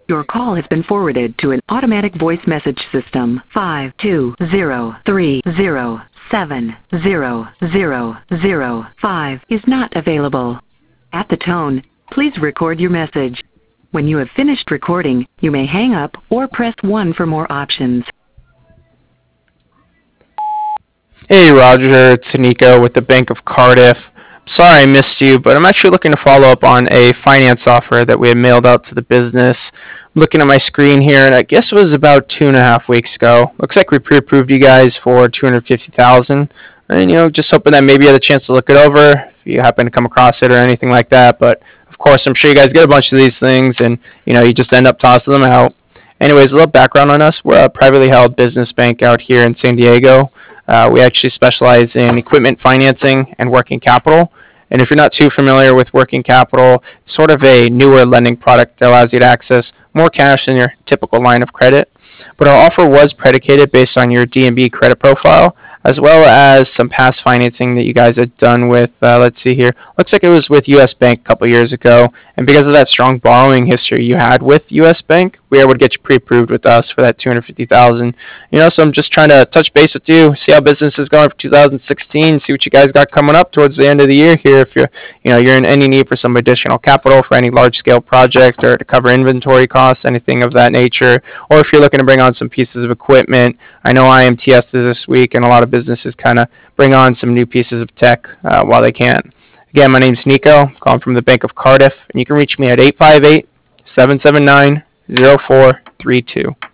Your call has been forwarded to an automatic voice message system. 52030700005 is not available. At the tone, please record your message. When you have finished recording, you may hang up or press 1 for more options. Hey Roger, it's Nico with the Bank of Cardiff. Sorry I missed you, but I'm actually looking to follow up on a finance offer that we had mailed out to the business. I'm looking at my screen here, and I guess it was about 2.5 weeks ago. Looks like we pre-approved you guys for $250,000, and just hoping that maybe you had a chance to look it over if you happen to come across it or anything like that. But of course, I'm sure you guys get a bunch of these things, and you just end up tossing them out. Anyways, a little background on us: we're a privately held business bank out here in San Diego. We actually specialize in equipment financing and working capital. And if you're not too familiar with working capital, it's sort of a newer lending product that allows you to access more cash than your typical line of credit. But our offer was predicated based on your D&B credit profile, as well as some past financing that you guys had done with, let's see here, looks like it was with U.S. Bank a couple years ago. And because of that strong borrowing history you had with U.S. Bank, we were able to get you pre-approved with us for that $250,000. So I'm just trying to touch base with you, see how business is going for 2016, see what you guys got coming up towards the end of the year here. If you're in any need for some additional capital for any large-scale project or to cover inventory costs, anything of that nature, or if you're looking to bring on some pieces of equipment. I know IMTS is this week, and a lot of businesses kind of bring on some new pieces of tech while they can. Again, my name's Nico, calling from the Bank of Cardiff, and you can reach me at 858-779-0432.